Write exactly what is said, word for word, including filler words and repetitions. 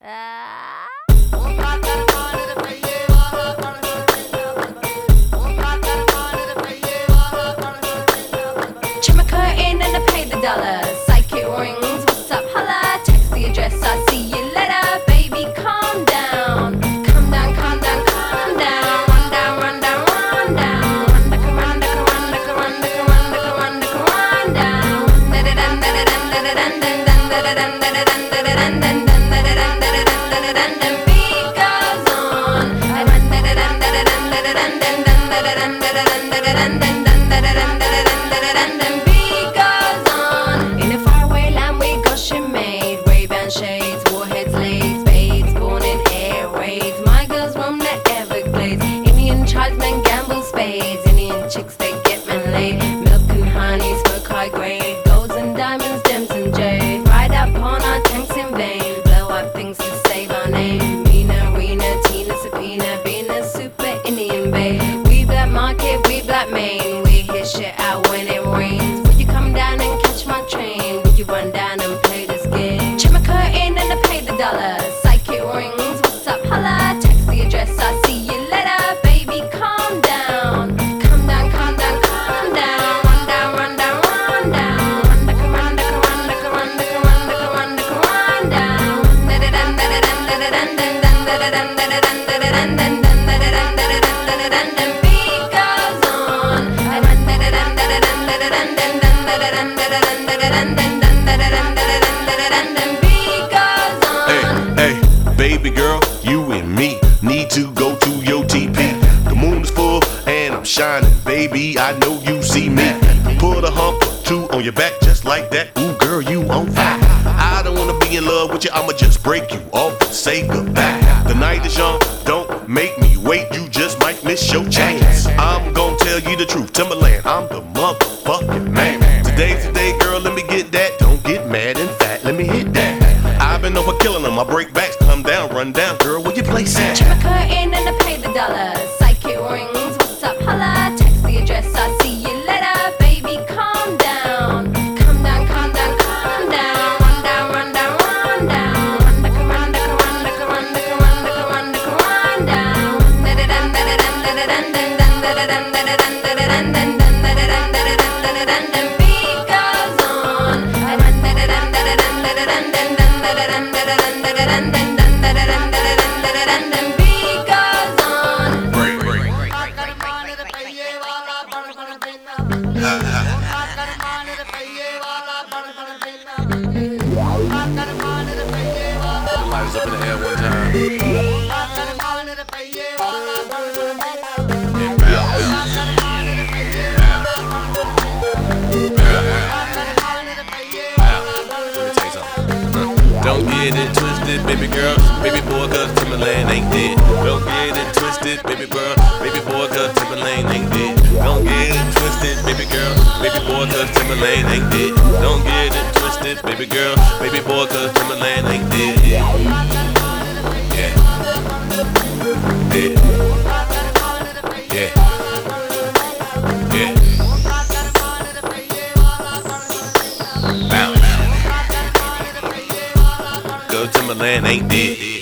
Check my curtain and I pay the dollar. Psychic rings, what's up, holla? Text the address, I'll see you later. Baby, calm down. Calm down, calm down, calm down. Run down, run down, run down. Run daka, run daka, run daka, run daka, run daka, run daka, run down. Da-da-dun, da-da-dun, da-da-dun, da-dun, da-da-dun, da-da-dun, da-da-dun, da-dun, da-da-dun, da-da-dun, da-da-dun, da-dun. Beat goes on. Run, da-da-dun, da-da-dun, da-da-dun, da-dun, da-da-dun, da-da-dun, da-da-dun, da-dun, da-da-dun, da-da-dun. Beat goes on. In a faraway land we Goshen made. Ray-Ban shades, warheads laid, spades, born in air raids. My girls roam the Everglades. Indian tribesmen gamble spades. Indian chicks they get men laid. Milk and honey, smoke high grade. Golds and diamonds, gems and jade. Ride up on our tanks in vain. Blow up things to save our name. Mina, Rena, Tina, Sabina, Venus, super Indian babe. We black market, we black Maine. We hit shit out when it rains. Would you come down and catch my train? Would you run down and play this game? Check my curtain and I pay the dollar. Psychic rings, what's up, holla? Text the address, I'll see you later. Baby, calm down. Calm down, calm down, calm down. Run down, run down, run down. Run daka, run daka, run daka, run daka, run daka, run daka, run down. Da-da-dun, da-da-dun, da-da-dun, da-dun, da-da-dun, da-da-dun, da-da-dun, da-dun, da-da-dun, da-da-dun, da-da-dun, da-dun. Beat goes on. Run, da-da-dun, da-da-dun, da-da-dun, da-dun, da-da-dun, da-da-dun, da-da-dun, da-da-dun, da-da-dun, da-da-dun, da-da-dun, da-dun. Beat goes on. Hey, hey, baby girl, you and me need to go to your T P. The moon is full and I'm shining, baby, I know you see me. Put a hump or two on your back just like that, ooh girl, you on fire. I don't wanna be in love with you, I'ma just break you off and say goodbye. The night is young, don't make me wait, you just might miss your chance. I'm gonna tell you the truth, Timberland, I'm the motherfucking man. Today's the day, girl, let me get that. Don't get mad and fat, let me hit that. I've been over killing them, I break backs, come down, run down, girl, where you place at? Check my curtain and I pay the dollar. Psychic rings, what's up, holla? Text the address, I'll see you later. Baby, calm down. Calm down, calm down, calm down. Run down, run down, run down. Run daka, run daka, run daka, run daka, run daka, run daka, run down. Da-da-dun, da-da-dun, da-da-dun, da-dun, da-da-dun, da-da-dun, da-da-dun, da-dun, da-da-dun, da-da-dun, da-da-dun, da-dun. Beat goes on. Run, da-da-dun, da-da-dun, da-da-dun, da-dun, da-da-dun, da-da-dun, da-da-dun, da-da-dun, da-dun, da-da-dun, da-da-dun, da-dun. Beat goes on. Break, break. Lights up in the air one time. And bounce, Let me tell you something. Don't get it twisted, baby girl, baby boy, cause Timberland ain't dead. Don't get it twisted, baby girl, baby boy, cause Timberland ain't dead. Don't get it twisted, baby girl, baby boy, cause Timberland ain't dead. Don't get it twisted, baby girl, baby boy, cause Timberland ain't dead. Yeah. Yeah. Yeah. Yeah. Yeah. Bounce. Cause Timberland ain't dead.